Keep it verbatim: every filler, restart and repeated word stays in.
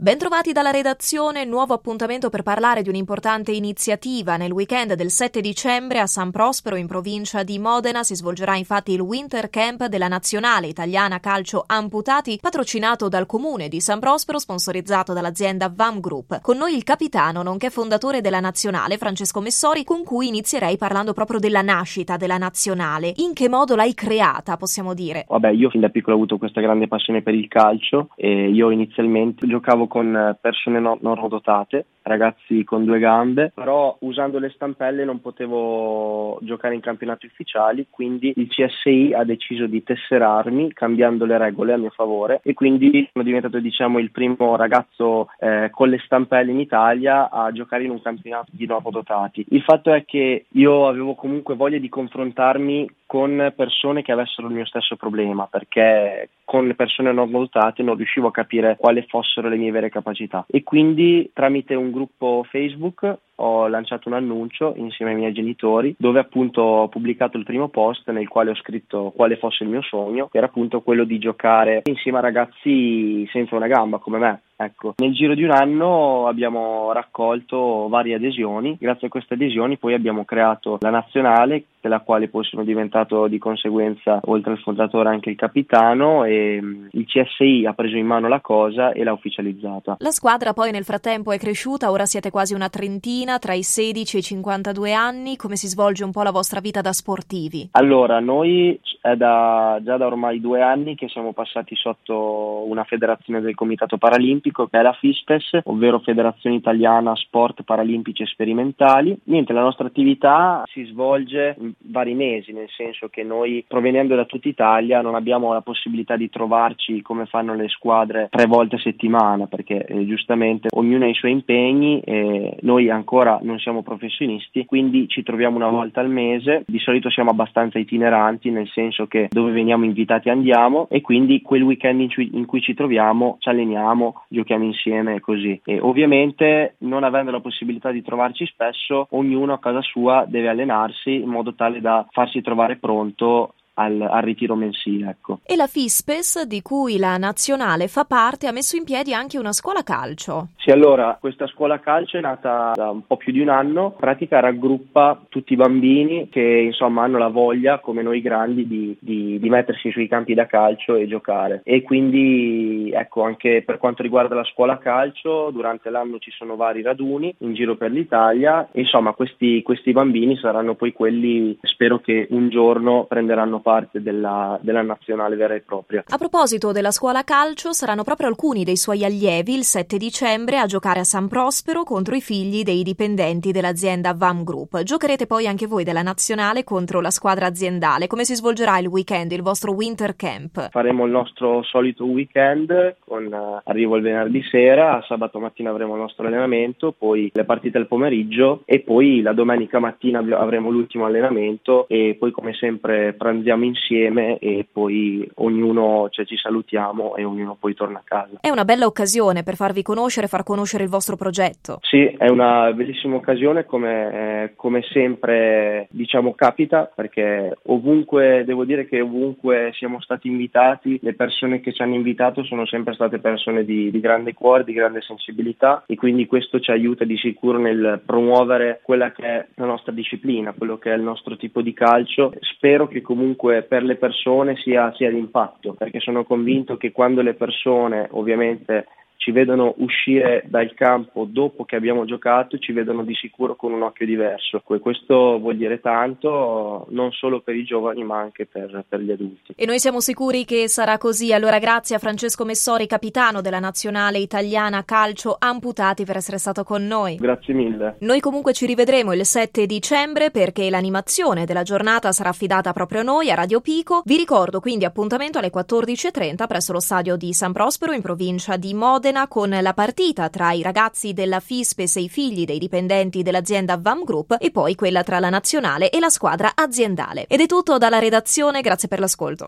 Bentrovati dalla redazione, nuovo appuntamento per parlare di un'importante iniziativa. Nel weekend del sette dicembre a San Prospero, in provincia di Modena, si svolgerà infatti il Winter Camp della Nazionale Italiana Calcio Amputati, patrocinato dal Comune di San Prospero, sponsorizzato dall'azienda V A M Group. Con noi il capitano, nonché fondatore della Nazionale, Francesco Messori, con cui inizierei parlando proprio della nascita della Nazionale. In che modo l'hai creata, possiamo dire? Vabbè, io fin da piccolo ho avuto questa grande passione per il calcio e io inizialmente giocavo con persone no- normodotate, ragazzi con due gambe, però usando le stampelle non potevo giocare in campionati ufficiali, quindi il C S I ha deciso di tesserarmi cambiando le regole a mio favore e quindi sono diventato, diciamo, il primo ragazzo eh, con le stampelle in Italia a giocare in un campionato di normodotati. Il fatto è che io avevo comunque voglia di confrontarmi con persone che avessero il mio stesso problema, perché con le persone normodotate non riuscivo a capire quali fossero le mie vere capacità e quindi tramite un gruppo Facebook ho lanciato un annuncio insieme ai miei genitori dove appunto ho pubblicato il primo post nel quale ho scritto quale fosse il mio sogno, che era appunto quello di giocare insieme a ragazzi senza una gamba come me. Ecco, nel giro di un anno abbiamo raccolto varie adesioni, grazie a queste adesioni poi abbiamo creato la nazionale, della quale poi sono diventato di conseguenza, oltre al fondatore, anche il capitano, e il C S I ha preso in mano la cosa e l'ha ufficializzata. La squadra poi nel frattempo è cresciuta, ora siete quasi una trentina, tra i sedici e i cinquantadue anni. Come si svolge un po' la vostra vita da sportivi? Allora, noi è da, già da ormai due anni che siamo passati sotto una federazione del Comitato Paralimpico, che è la FISPES, ovvero Federazione Italiana Sport Paralimpici e Sperimentali. Niente, la nostra attività si svolge in vari mesi, nel senso che noi, provenendo da tutta Italia, non abbiamo la possibilità di trovarci come fanno le squadre tre volte a settimana, perché eh, giustamente ognuno ha i suoi impegni e noi ancora non siamo professionisti, quindi ci troviamo una volta al mese. Di solito siamo abbastanza itineranti, nel senso che dove veniamo invitati andiamo, e quindi quel weekend in cui, in cui ci troviamo ci alleniamo, giochiamo insieme e così. E ovviamente, non avendo la possibilità di trovarci spesso, ognuno a casa sua deve allenarsi in modo tale da farsi trovare pronto Al, al ritiro mensile, ecco. E la FISPES, di cui la nazionale fa parte, ha messo in piedi anche una scuola calcio. Sì, allora, questa scuola calcio è nata da un po' più di un anno. In pratica raggruppa tutti i bambini che insomma hanno la voglia, come noi grandi, di, di, di mettersi sui campi da calcio e giocare. E quindi, ecco, anche per quanto riguarda la scuola calcio, durante l'anno ci sono vari raduni in giro per l'Italia. E, insomma, questi, questi bambini saranno poi quelli, spero che un giorno prenderanno parte della, della nazionale vera e propria. A proposito della scuola calcio, saranno proprio alcuni dei suoi allievi il sette dicembre a giocare a San Prospero contro i figli dei dipendenti dell'azienda V A M Group. Giocherete poi anche voi della nazionale contro la squadra aziendale. Come si svolgerà il weekend, il vostro Winter Camp? Faremo il nostro solito weekend con uh, arrivo il venerdì sera, sabato mattina avremo il nostro allenamento, poi le partite al pomeriggio e poi la domenica mattina avremo l'ultimo allenamento e poi come sempre pranziamo insieme e poi ognuno, cioè ci salutiamo e ognuno poi torna a casa. È una bella occasione per farvi conoscere, far conoscere il vostro progetto. Sì, è una bellissima occasione, come, eh, come sempre diciamo capita, perché ovunque, devo dire che ovunque siamo stati invitati, le persone che ci hanno invitato sono sempre state persone di, di grande cuore, di grande sensibilità, e quindi questo ci aiuta di sicuro nel promuovere quella che è la nostra disciplina, quello che è il nostro tipo di calcio. Spero che comunque per le persone sia, sia d'impatto, perché sono convinto che quando le persone ovviamente ci vedono uscire dal campo dopo che abbiamo giocato, ci vedono di sicuro con un occhio diverso. Questo vuol dire tanto, non solo per i giovani ma anche per, per gli adulti. E noi siamo sicuri che sarà così. Allora grazie a Francesco Messori, capitano della Nazionale Italiana Calcio Amputati, per essere stato con noi. Grazie mille. Noi comunque ci rivedremo il sette dicembre, perché l'animazione della giornata sarà affidata proprio a noi, a Radio Pico. Vi ricordo quindi appuntamento alle quattordici e trenta presso lo stadio di San Prospero in provincia di Modena, con la partita tra i ragazzi della FISPES e i figli dei dipendenti dell'azienda V A M Group, e poi quella tra la nazionale e la squadra aziendale. Ed è tutto dalla redazione, grazie per l'ascolto.